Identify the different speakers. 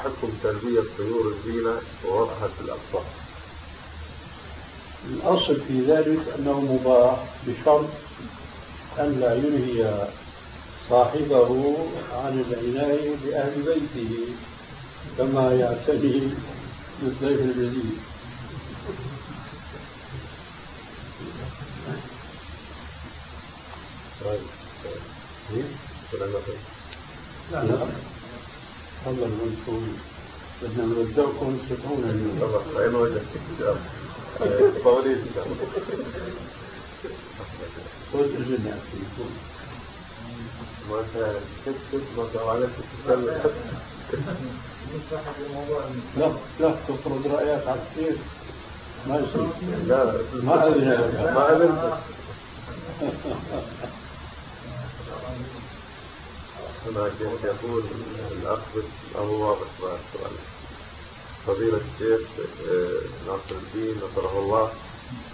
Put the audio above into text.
Speaker 1: حكم تربية طيور الزينة ووضعها في الأقفاص؟
Speaker 2: الأصل في ذلك أنه مباح بشرط أن لا ينهي صاحبه عن العناية بأهل بيته كما يعتني بالضيف الجديد. لا الله المنصور بدنا نرجعكم تدعون اليوم.
Speaker 1: فإن وجدت قولي إن شاء الله.
Speaker 2: قلت الجنة فيكم
Speaker 1: ما كان تكتب ما كان عليك تتكلم.
Speaker 2: لا تفرض رأيك على كثير ما يصير.
Speaker 1: لا
Speaker 2: ما أذن
Speaker 1: ما أذن. هناك يقول الأخ أبو واضح مع السؤال. فضيلة الشيخ ناصر الدين نصره الله